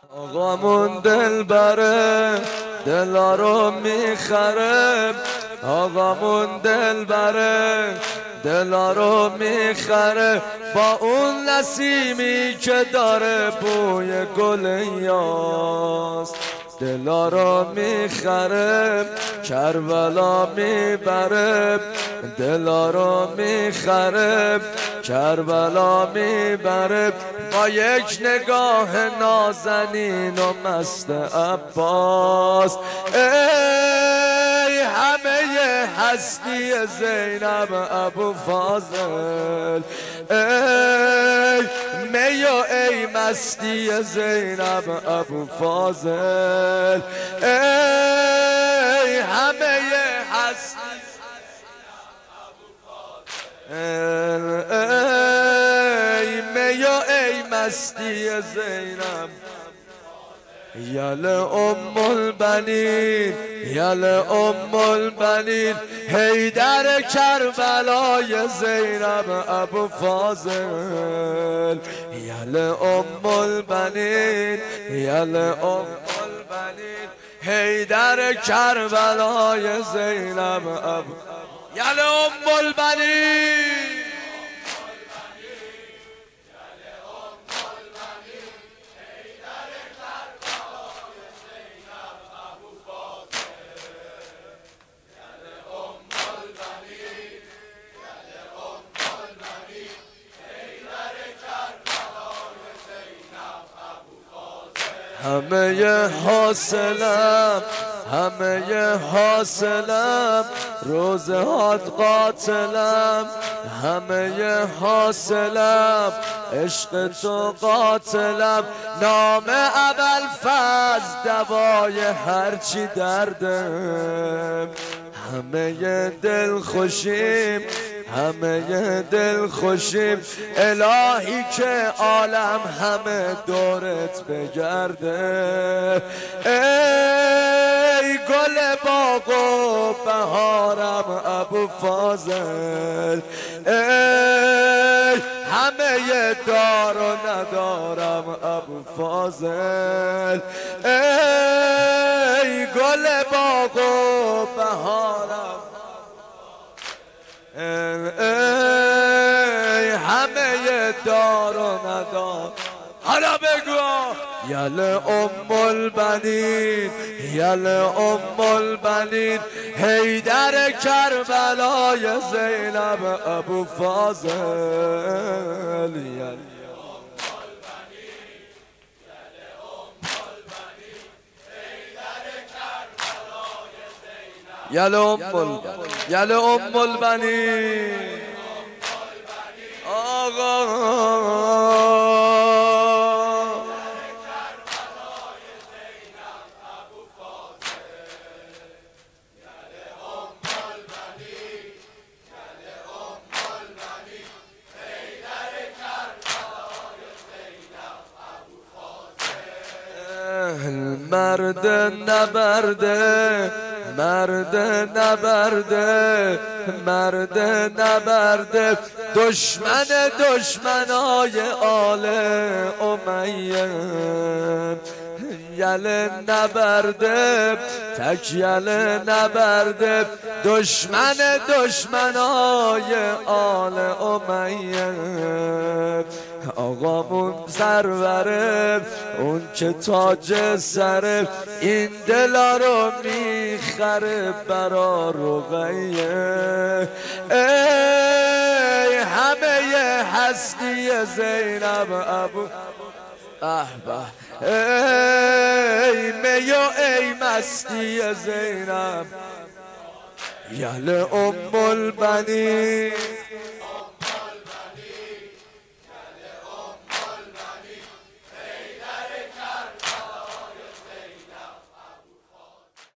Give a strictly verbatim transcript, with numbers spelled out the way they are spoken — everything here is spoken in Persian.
آقامون دل بره دلا رو میخره، آقامون دل بره دلا رو میخره، با اون نسیمی که داره بوی گل یاس دلا رو میخره، کربلا میبره دلا رو میخره، کربلا میبره، با یک نگاه نازنین و مست عباس. ای همه هستی زینب ابو فاضل، ای می و ای مستی زینب ابو فاضل، ای همه هستی ای می و ای مستی زینب، یل ام البنین یل ام البنین، حیدر کربلای زینب ابو فاضل، یل ام البنین یل ام البنین، حیدر کربلای زینب ابو، یل ام البنین همه حاصلم همه حاصلم، روزهات قاتلم همه حاصلم، عشق تو قاتلم، نام ابوالفضل دوای هرچی دردم، همه دل خوشیم همه دل خوشیم، الهی که عالم همه دورت بگرده، ای گل باغ و بهارم ابو فاضل، ای همه دار و ندارم ابو فاضل، ای گل باغ و بهارم، ای همه دار و ندار. حالا بگو یل ام البنین یل ام البنین، حیدر کربلای زینب ابو فاضل، یل ام البنین یل ام البنین. آقا مرد نبرده مرد نبرده مرد نبرده، دشمن دشمنای آل امیه، یل نبرده تک یل نبرده، دشمن دشمنای آل امیه، آقامون سروره اون که تاج سره، این دلا رو میخره برا رقیه، ای همه هستی زینب ابو احبه، ای می و ای مستی زینب، یل ام البنین